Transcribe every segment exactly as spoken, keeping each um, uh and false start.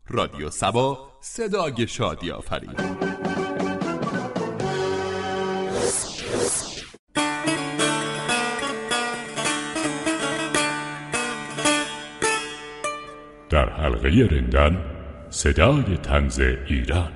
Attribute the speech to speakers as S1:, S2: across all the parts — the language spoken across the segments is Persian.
S1: رادیو سبا، صدای شادی آفرین.
S2: در حلقه رندان، صدای طنز ایران.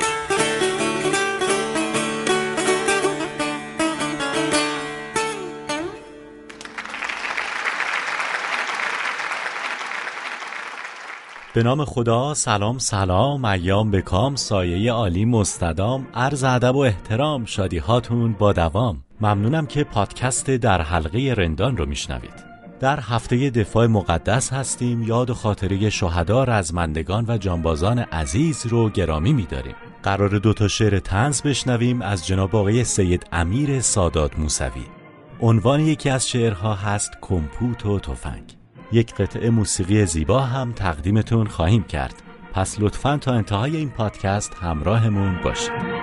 S3: به نام خدا. سلام سلام، ایام بکام، سایه عالی مستدام، عرض ادب و احترام، شادی هاتون با دوام. ممنونم که پادکست در حلقه رندان رو میشنوید. در هفته دفاع مقدس هستیم. یاد و خاطره شهدا، رزمندگان و جانبازان عزیز رو گرامی می‌داریم. قرار دو تا شعر طنز بشنویم از جناب آقای سید امیر سادات موسوی. عنوان یکی از شعرها هست کمپوت و تفنگ. یک قطعه موسیقی زیبا هم تقدیمتون خواهیم کرد. پس لطفاً تا انتهای این پادکست همراهمون باشید.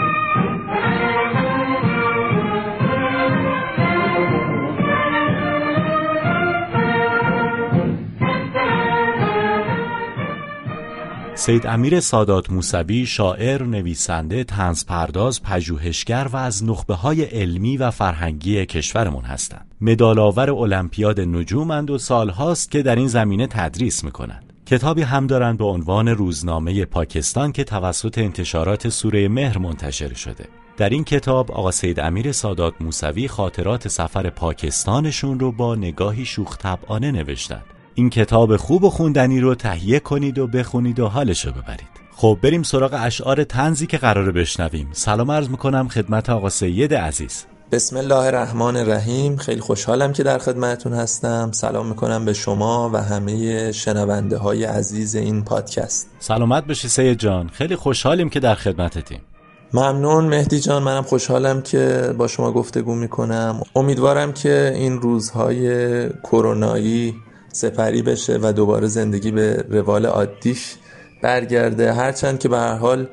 S3: سید امیر سادات موسوی شاعر، نویسنده، طنزپرداز، پژوهشگر و از نخبه‌های علمی و فرهنگی کشورمون هستند. مدال‌آور المپیاد نجومند و سالهاست که در این زمینه تدریس می‌کنند. کتابی هم دارند به عنوان روزنامه پاکستان که توسط انتشارات سوره مهر منتشر شده. در این کتاب آقا سید امیر سادات موسوی خاطرات سفر پاکستانشون رو با نگاهی شوخ طبعانه نوشتند. این کتاب خوب و خوندنی رو تهیه کنید و بخونید و حالشو ببرید. خب بریم سراغ اشعار طنزی که قراره بشنویم. سلام عرض میکنم خدمت آقا سید عزیز.
S4: بسم الله الرحمن الرحیم. خیلی خوشحالم که در خدمتتون هستم. سلام میکنم به شما و همه شنونده های عزیز این پادکست.
S3: سلامت باشی سید جان. خیلی خوشحالیم که در خدمتتیم.
S4: ممنون مهدی جان. منم خوشحالم که با شما گفتگو میکنم. امیدوارم که این روزهای کرونایی سپری بشه و دوباره زندگی به روال عادیش برگرده، هرچند که به هر حال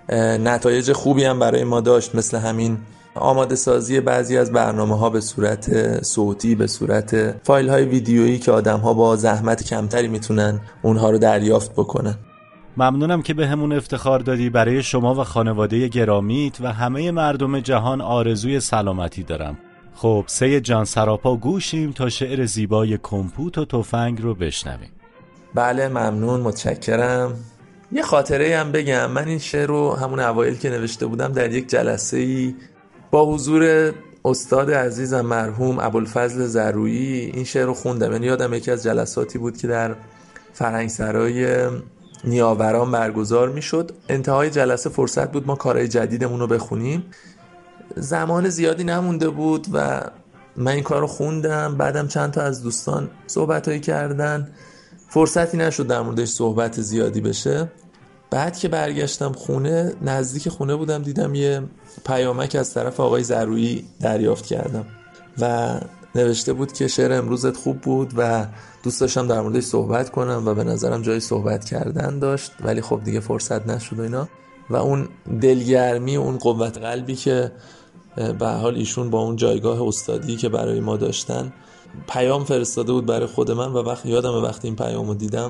S4: نتایج خوبی هم برای ما داشت، مثل همین آماده سازی بعضی از برنامه ها به صورت صوتی، به صورت فایل های ویدیویی که آدم ها با زحمت کمتری میتونن اونها رو دریافت بکنن.
S3: ممنونم که به همون افتخار دادی. برای شما و خانواده گرامیت و همه مردم جهان آرزوی سلامتی دارم. خب سید جان، سراپا گوشیم تا شعر زیبای کمپوت و تفنگ رو بشنویم.
S4: بله ممنون، متشکرم. یه خاطره هم بگم. من این شعر رو همون اوایل که نوشته بودم در یک جلسه‌ای با حضور استاد عزیزم مرحوم ابوالفضل زرویی این شعر رو خوندم. یعنی یادم یکی از جلساتی بود که در فرهنگسرای نیاوران برگزار میشد. انتهای جلسه فرصت بود ما کارهای جدیدمون رو بخونیم. زمان زیادی نمونده بود و من این کار رو خوندم. بعدم چند تا از دوستان صحبتایی کردن، فرصتی نشد در موردش صحبت زیادی بشه. بعد که برگشتم خونه، نزدیک خونه بودم، دیدم یه پیامک از طرف آقای زرویی دریافت کردم و نوشته بود که شعر امروزت خوب بود و دوست داشتم در موردش صحبت کنم و به نظرم جای صحبت کردن داشت، ولی خب دیگه فرصت نشد و اینا. و اون دلگرمی، اون قوت قلبی که به حال ایشون با اون جایگاه استادی که برای ما داشتن پیام فرستاده بود برای خود من و وقت یادم وقتی این پیامو دیدم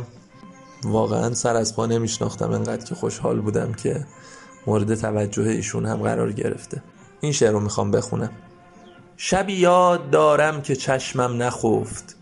S4: واقعا سر از پا نمیشناختم، انقدر که خوشحال بودم که مورد توجه ایشون هم قرار گرفته. این شعر رو میخوام بخونم. شبی یاد دارم که چشمم نخفت،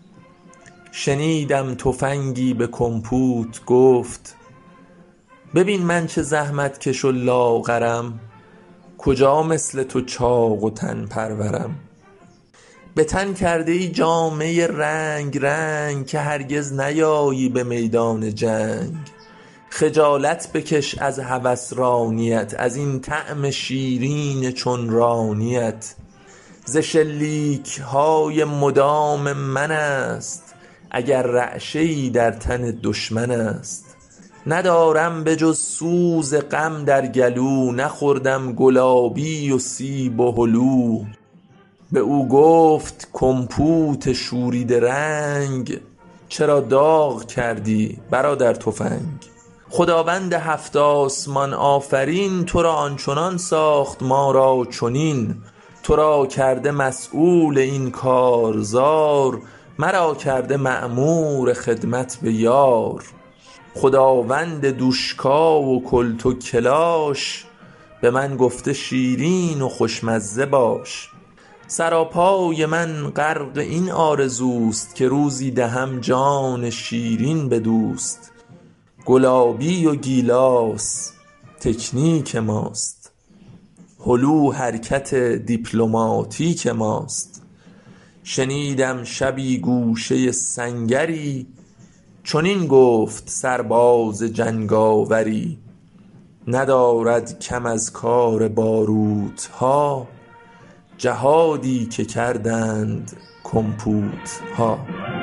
S4: شنیدم تفنگی به کمپوت گفت، ببین من چه زحمت کش و لاغرم، کجا مثل تو چاق و تن پرورم. به تن کرده ای جامه رنگ رنگ، که هرگز نیایی به میدان جنگ. خجالت بکش از هوس رانیت، از این طعم شیرین چون رانیت. ز شلیک های مدام من است، اگر رعشه‌ای در تن دشمن است. ندارم به جز سوز غم در گلو، نخوردم گلابی و سیب و هلو. به او گفت کمپوت شوریده رنگ، چرا داغ کردی برادر تفنگ. خداوند هفت آسمان آفرین، تو را آنچنان ساخت ما را چنین. تو را کرده مسئول این کارزار، مرا کرده مأمور خدمت به یار. خداوند دوشکا و کلت و کلاش، به من گفته شیرین و خوشمزه باش. سراپای من غرق این آرزوست، که روزی دهم جان شیرین به دوست. گلابی و گیلاس تکنیک ماست، هلو حرکت دیپلماتیک ماست. شنیدم شبی گوشه سنگری، چنین گفت سرباز جنگاوری. ندارد کم از کار باروتها، جهادی که کردند کمپوتها.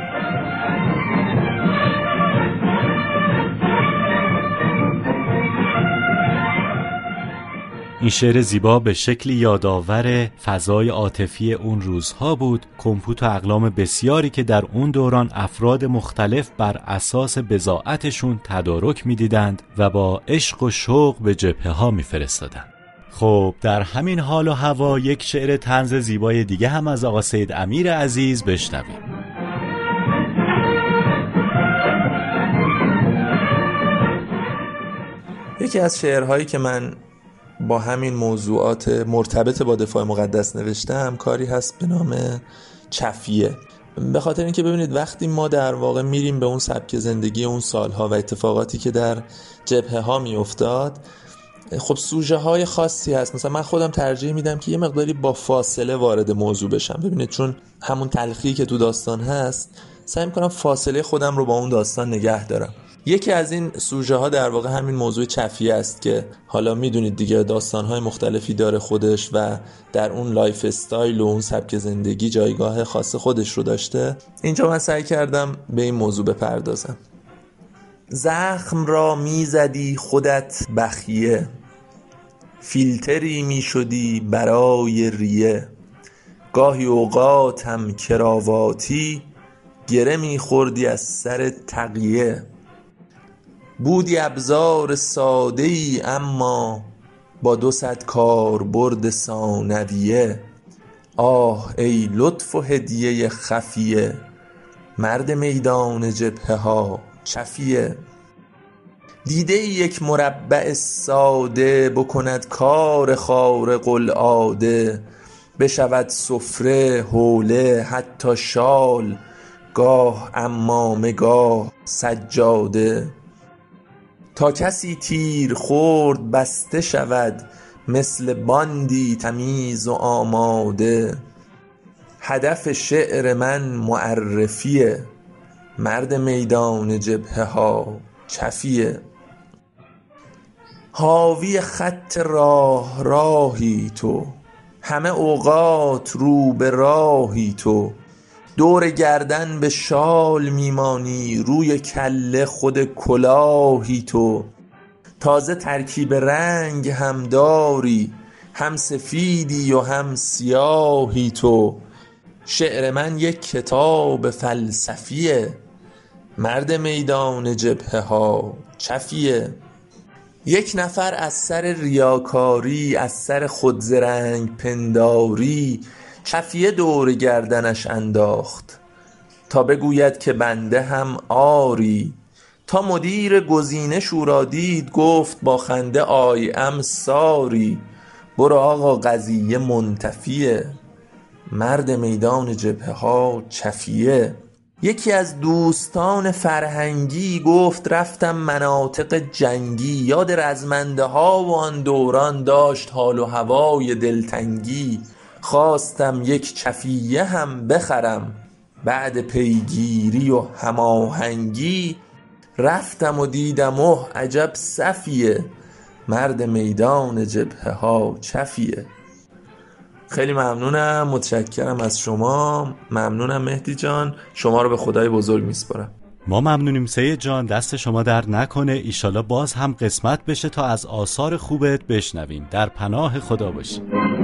S3: این شعر زیبا به شکلی یادآور فضای عاطفی اون روزها بود. کمپوت و اقلام بسیاری که در اون دوران افراد مختلف بر اساس بضاعتشون تدارک می‌دیدند و با عشق و شوق به جبهه ها می‌فرستادند. خب در همین حال و هوا یک شعر طنز زیبای دیگه هم از آقا سید امیر عزیز بشنویم.
S4: یکی از شعرهایی که من با همین موضوعات مرتبط با دفاع مقدس نوشتم کاری هست به نام چفیه. به خاطر اینکه ببینید وقتی ما در واقع میریم به اون سبک زندگی اون سالها و اتفاقاتی که در جبهه ها میافتاد، خب سوژه های خاصی هست. مثلا من خودم ترجیح میدم که یه مقداری با فاصله وارد موضوع بشم. ببینید چون همون تلخی که تو داستان هست، سعی میکنم فاصله خودم رو با اون داستان نگه دارم. یکی از این سوژه ها در واقع همین موضوع چفیه است که حالا میدونید دیگه داستان های مختلفی داره خودش و در اون لایف استایل و اون سبک زندگی جایگاه خاص خودش رو داشته. اینجا من سعی کردم به این موضوع بپردازم. زخم را میزدی خودت بخیه، فیلتری میشدی برای ریه. گاهی اوقات هم کراواتی، گره میخوردی از سر تقیه. بودی ابزار ساده ای اما با دو صد کاربرد ثانویه. آه ای لطف و هدیه خفیه، مرد میدان جبهه ها چفیه. دیده یک مربع ساده، بکند کار خارق العاده. بشود سفره حوله حتی شال، گاه عمامه گاه سجاده. تا کسی تیر خورد بسته شود، مثل باندی تمیز و آماده. هدف شعر من معرفیه، مرد میدان جبهه ها چفیه. حاوی خط راه راهی تو، همه اوقات رو به راهی تو. دور گردن به شال میمانی، روی کله خود کلاهی تو. تازه ترکیب رنگ هم داری، هم سفیدی و هم سیاهی تو. شعر من یک کتاب فلسفیه، مرد میدان جبهه ها چفیه. یک نفر از سر ریاکاری، از سر خودزرنگ پنداری، چفیه دور گردنش انداخت تا بگوید که بنده هم آری. تا مدیر گزینش او را دید، گفت با خنده آی ام ساری. برو آقا قضیه منتفیه، مرد میدان جبهه ها چفیه. یکی از دوستان فرهنگی گفت رفتم مناطق جنگی. یاد رزمنده ها و آن دوران داشت حال و هوای دلتنگی. خواستم یک چفیه هم بخرم، بعد پیگیری و هماهنگی. رفتم و دیدم اوه عجب صفیه، مرد میدان جبهه ها چفیه. خیلی ممنونم، متشکرم از شما. ممنونم مهدی جان، شما رو به خدای بزرگ میسپارم.
S3: ما ممنونیم سید جان، دست شما درد نکنه. ایشالا باز هم قسمت بشه تا از آثار خوبت بشنویم. در پناه خدا باشی.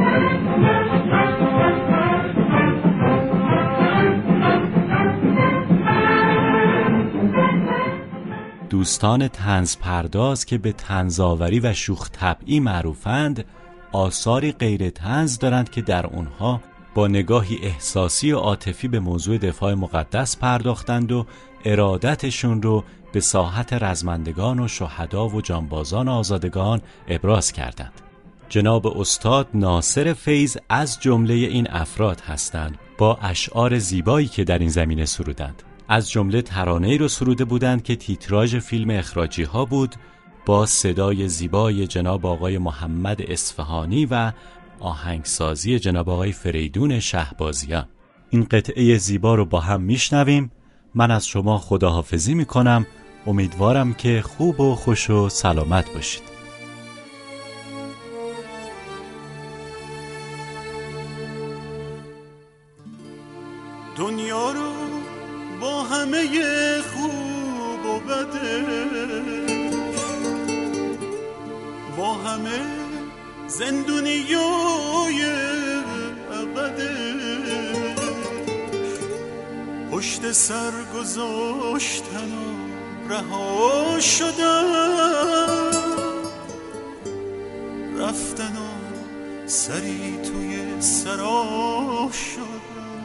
S3: دوستان طنز پرداز که به طنزآوری و شوخ طبعی معروفند، آثاری غیر طنز دارند که در اونها با نگاهی احساسی و عاطفی به موضوع دفاع مقدس پرداختند و ارادتشون رو به ساحت رزمندگان و شهدا و جانبازان آزادگان ابراز کردند. جناب استاد ناصر فیض از جمله این افراد هستند با اشعار زیبایی که در این زمینه سرودند. از جمله ترانه‌ای رو سروده بودند که تیتراژ فیلم اخراجی ها بود با صدای زیبای جناب آقای محمد اصفهانی و آهنگسازی جناب آقای فریدون شهبازیان. این قطعه زیبا رو با هم میشنویم. من از شما خداحافظی میکنم. امیدوارم که خوب و خوش و سلامت باشید.
S5: دنیا رو با همه خوب و بده، با همه زندونیای ابده، پشت سر گذاشتن و رها شدن، رفتن و سری توی سرا شدن.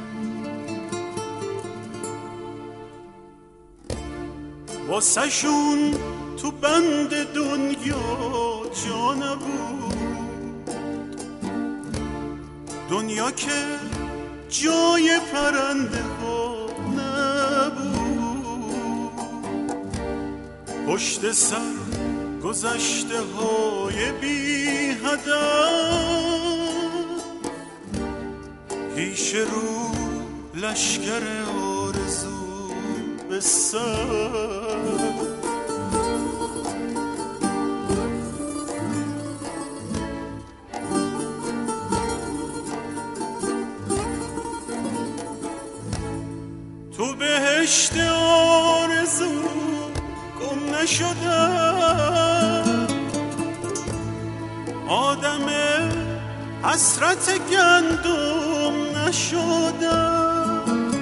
S5: واسه شون تو بند دنیا جا نبود، دنیا که جای پرنده ها نبود، پشت سر گذشته های بی هدف، پیش رو لشکر آرزو به سر. تو بهشت آرزو گم نشدم، آدم حسرت گندم نشدم،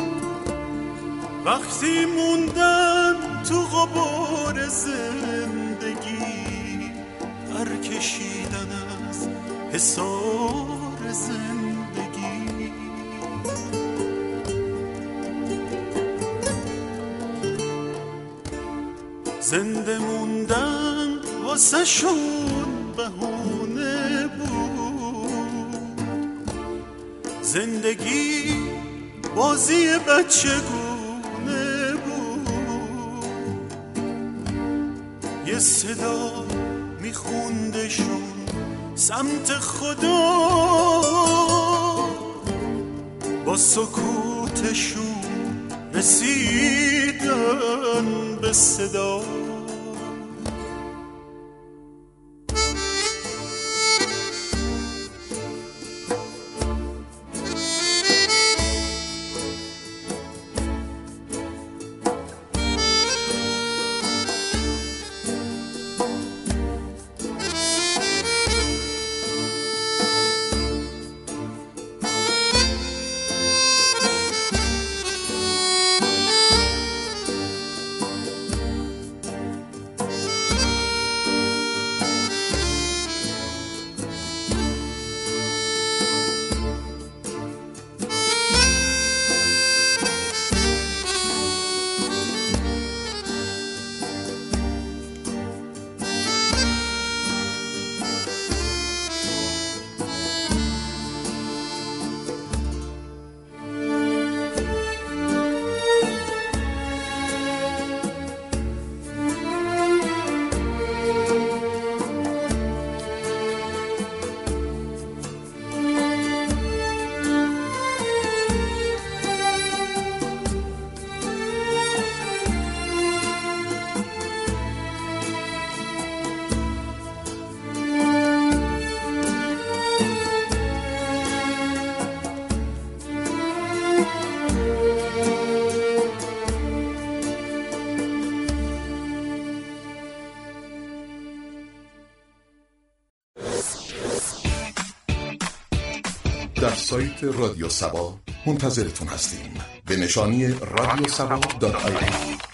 S5: وقتی موندم تو غبار زندگی، پر کشیدن از حصار زندگی. زنده موندن واسه شون بهونه بود، زندگی بازی بچگونه بود، یه صدا میخوندشون سمت خدا، با سکوتشون رسیدن به صدا.
S6: در سایت رادیو سبا منتظرتون هستیم به نشانی رادیو سبا دات آی ای.